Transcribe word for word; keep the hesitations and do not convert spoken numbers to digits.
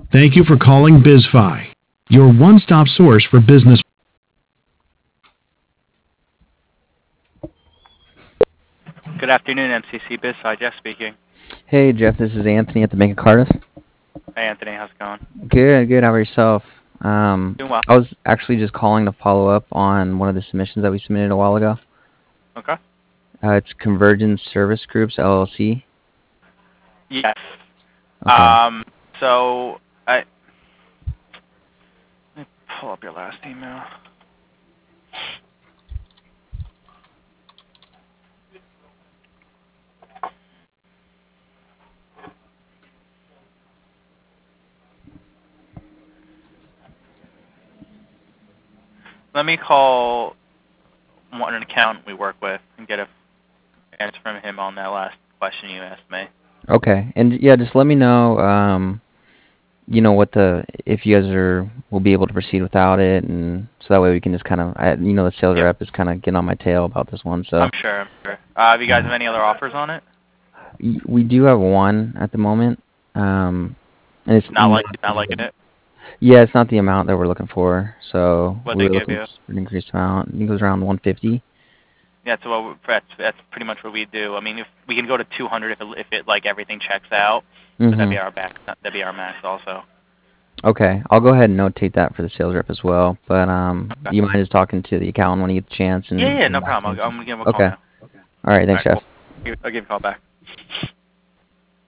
Thank you for calling BizFi, your one-stop source for business. Good afternoon, M C C BizFi. Jeff speaking. Hey Jeff, this is Anthony at the Bank of Cardiff. Hey, Anthony. How's it going? Good, good. How about yourself? Um, Doing well. I was actually just calling to follow up on one of the submissions that we submitted a while ago. Okay. Uh, it's Convergence Service Groups L L C. Yes. Okay. Um. So I let me pull up your last email. Let me call one an accountant we work with and get a answer from him on that last question you asked me. Okay, and yeah, just let me know. Um, you know what the if you guys are will be able to proceed without it, and so that way we can just kind of, I, you know, the sales Yep. rep is kind of getting on my tail about this one. So I'm sure. I'm sure. Uh, do you guys have any other offers on it? y- we do have one at the moment. Um, and it's Not like not liking it. Yeah, it's not the amount that we're looking for. So What we they were give looking you? for an increased amount. I think it was around one fifty. Yeah, so what, we- that's that's pretty much what we do. I mean, if we can go to two hundred if it, if it like everything checks out, but that'd Mm-hmm. be our back. That'd be our max also. Okay, I'll go ahead and notate that for the sales rep as well. But um, Okay. do you mind just talking to the accountant when you get the chance? Yeah, And yeah, no problem. I'll, I'm gonna give him a call okay, now. all right, All thanks, right, cool. Jeff. I'll give you a call back.